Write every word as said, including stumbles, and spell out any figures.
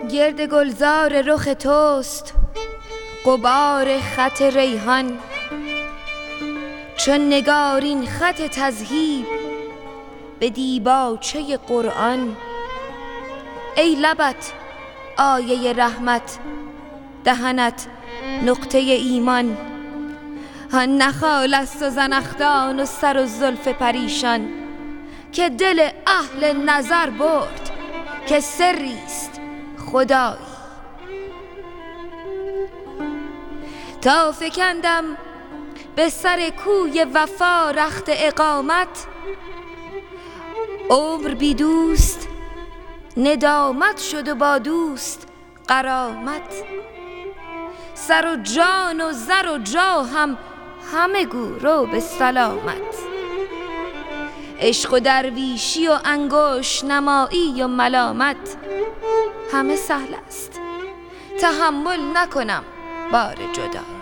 گرد گلزار رخ توست غبار خط ریحان، چون نگارین خط تذهیب به دیباچه قرآن. ای لبت آیه رحمت، دهنت نقطه ایمان، آن نخال است و زنخدان و سر و زلف پریشان، که دل اهل نظر برد که سریست خدایی. تا فکندم به سر کوی وفا رخت اقامت، عمر بی دوست ندامت شد و با دوست غرامت. سر و جان و زر و جا هم همه گو رو به سلامت. عشق و درویشی و انگشت نمایی و ملامت، همه سهل است تحمل نکنم بار جدایی.